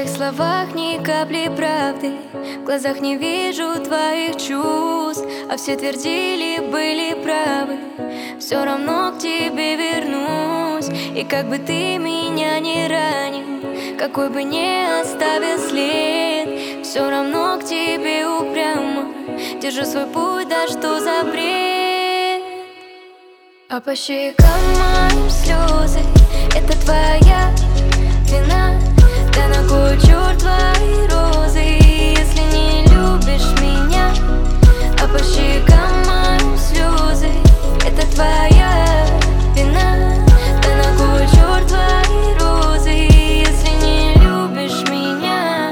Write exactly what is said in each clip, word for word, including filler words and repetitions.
твоих словах ни капли правды, в глазах не вижу твоих чувств. А все твердили, были правы, все равно к тебе вернусь. И как бы ты меня не ранил, какой бы не оставил след, все равно к тебе упрямо держу свой путь, да что за бред. А по щекам моим слезы, это твоя вина. Да на кой черт твои розы, если не любишь меня? А по щекам моим слезы, это твоя вина. Да на кой черт твои розы, если не любишь меня?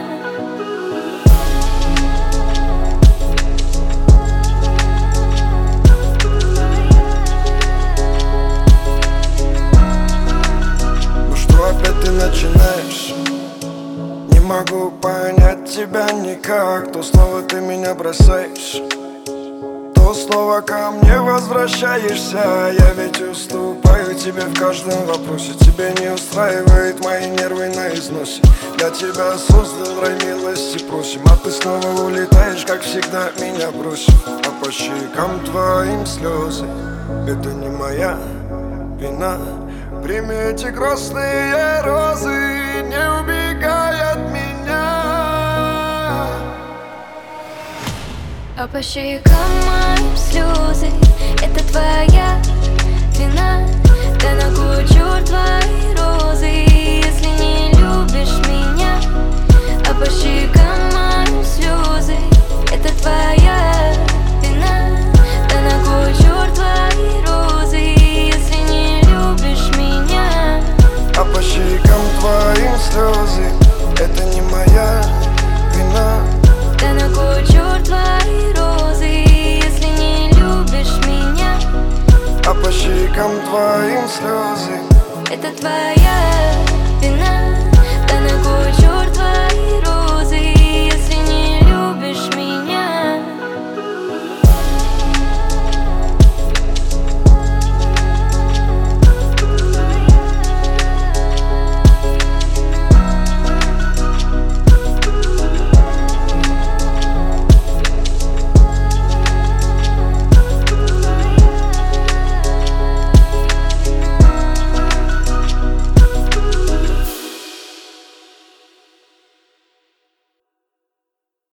Ну что опять ты начинаешь? Не могу понять тебя никак. То снова ты меня бросаешь, то снова ко мне возвращаешься. Я ведь уступаю тебе в каждом вопросе. Тебя не устраивает мои нервы на износе. Для тебя создал рай, милости просим. А ты снова улетаешь, как всегда, меня бросив. А по щекам твоим слезы, это не моя вина. Прими эти красные розы, не убегай от меня. А по щекам моим слезы, это твоя вина. Да на кой черт твои розы, если не любишь меня? А по щекам моим слезы, это твоя вина. Да на кой черт твои розы, если не любишь меня? А по щекам твоим слезы, это не моя вина. Да на кой черт твои розы, если не любишь меня? А по щекам твоим слезы, это твоя